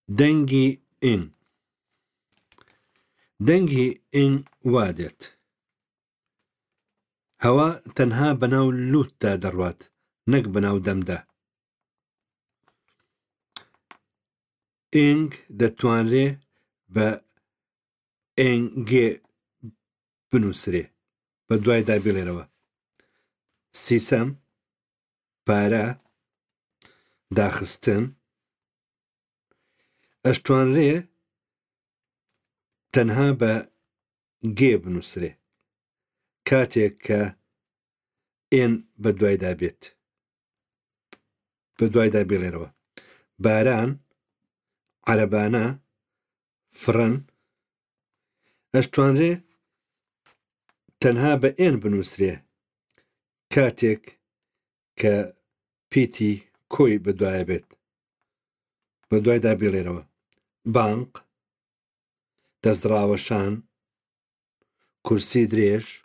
دەنگی ئین. دەنگی ئین وا دێت. هەوا تەنها بەناو لووتدا دەڕوات، نەک بەناو دەمدا. ئینگ دەتوانرێ بە ئێنگێ بنووسرێ. بە دوایدا بڵێرەوە: سیسەم، پارە، داخستن. ئەشتوانرێ تەنها بە گێ بنووسرێ کاتێک کە ئێن بە دوایدا بێت. بە دوایدا بڵێرەوە: باران، عەرەبانە، فڕن. ئەشتوانرێ تەنها بە ئێن بنووسرێ کاتێک کە پیتی کۆی بەدوایە بێت. بە دوایدا بڵێرەوە: بانق، دەستڕاوەشان، کورسی درێژ.